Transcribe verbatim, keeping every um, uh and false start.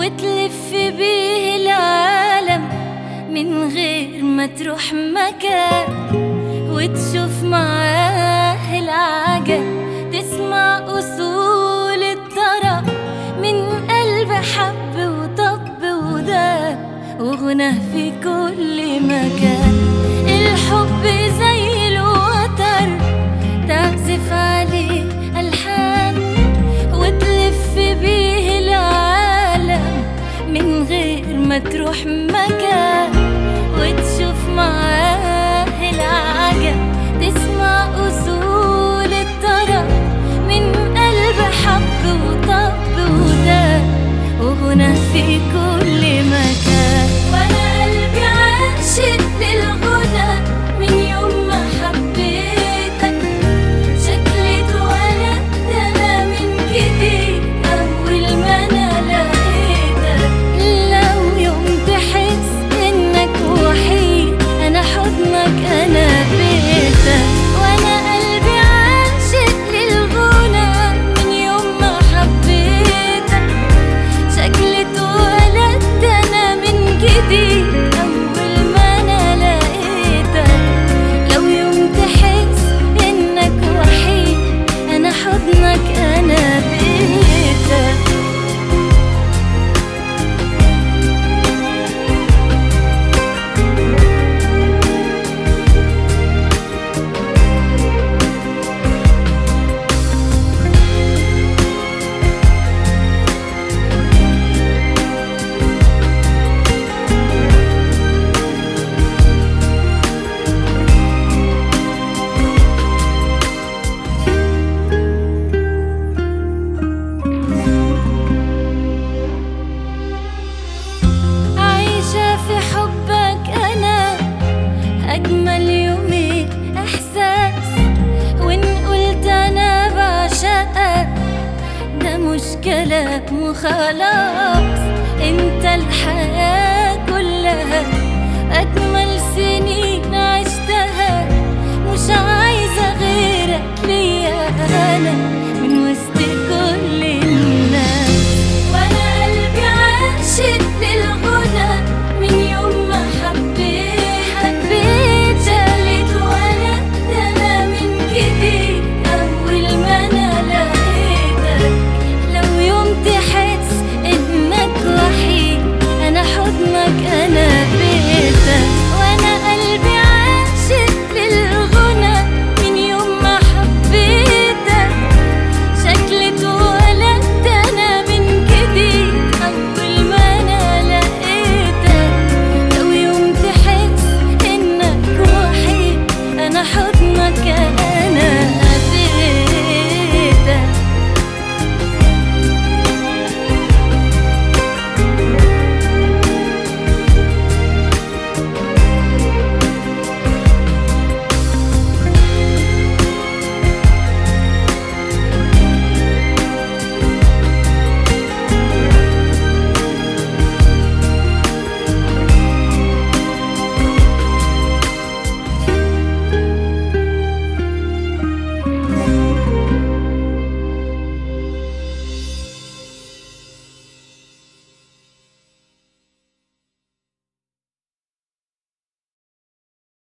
وتلف بيه العالم من غير ما تروح مكان، وتشوف معاه العجب، تسمع أصول الطرب من قلب حب وطب وداب وغنى في كل مكان. الحب زي الوتر تعزف عليه ألحان، وتلف بيه العالم من غير ما تروح مكان، وتشوف معاه العجب، تسمع أصول الطرب من قلب حب وطب وداب وغنى في كل مكان. وأنا قلبي عاشق للغنى من يوم ما حبيتك، شكلي اتولدت أنا من جديد أول ما أنا لقيتك. لو يوم تحس إنك وحيد أنا حضنك أنا بيتك. وأنا قلبي عاشق للغنى من يوم ما حبيتك، شكلي اتولدت أنا من جديد أول ما أنا لقيتك. لو يوم تحس إنك وحيد أنا حضنك أنا بيتك. عايشة في حبك أنا أجمل يومين إحساس، وإن قلت أنا بعشقك ده مش كلام وخلاص. أنت الحياة كلها أجمل سنين عشتها، مش عايزة غيرك ليا أنا.